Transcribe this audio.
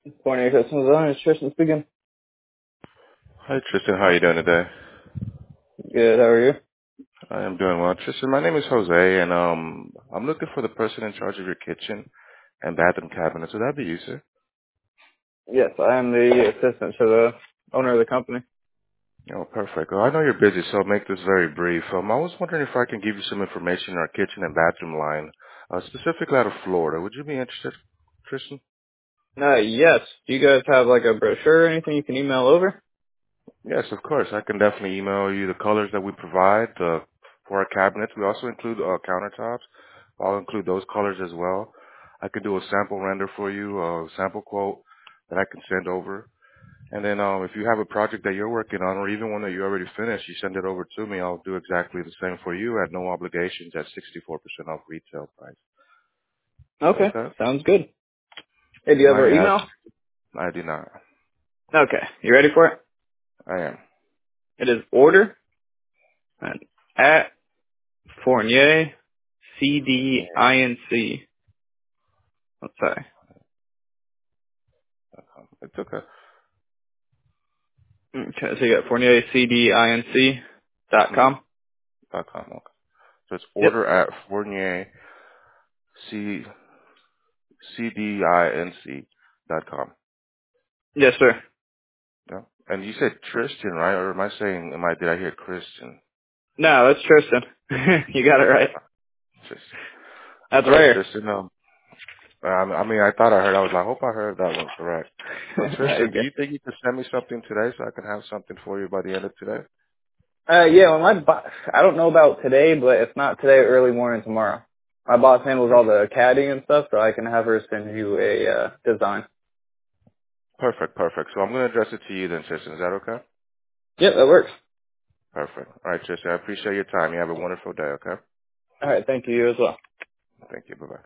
Corner Customer Design, it's Tristan speaking. Hi Tristan, how are you doing today? Good, how are you? I am doing well. Tristan, my name is Jose, and I'm looking for the person in charge of your kitchen and bathroom cabinets. Would that be you, sir? Yes, I am the assistant to the owner of the company. Oh, perfect. Well, I know you're busy, so I'll make this very brief. I was wondering if I can give you some information on our kitchen and bathroom line, specifically out of Florida. Would you be interested, Tristan? Yes. Do you guys have like a brochure or anything you can email over? Yes, of course. I can definitely email you the colors that we provide for our cabinets. We also include countertops. I'll include those colors as well. I can do a sample render for you, a sample quote that I can send over. And then if you have a project that you're working on or even one that you already finished, you send it over to me. I'll do exactly the same for you at no obligations at 64% off retail price. Is that Okay, okay? sounds good. Hey, do you have My our ad, email? I do not. Okay, you ready for it? I am. It is order and at Fournier CDINC. I'm sorry. It's okay. Okay, so you got Fournier CDINC.com? .com. Okay. So it's Yep. order at Fournier C CDINC.com. Yes, sir. Yeah. And you said Tristan, right? Or am I saying, did I hear Christian? No, that's Tristan. You got it right. Tristan. That's All right, rare. Tristan. I thought I heard, I hope I heard that one correct. So Tristan, do Okay. you think you can send me something today so I can have something for you by the end of today? Yeah, well, I don't know about today, but if not today, early morning tomorrow. My boss handles all Perfect. the CADing and stuff, so I can have her send you a design. Perfect, perfect. So I'm going to address it to you then, Tristan. Is that okay? Yep, that works. Perfect. All right, Tristan, I appreciate your time. You have a wonderful day, okay? All right, thank you as well. Thank you. Bye-bye.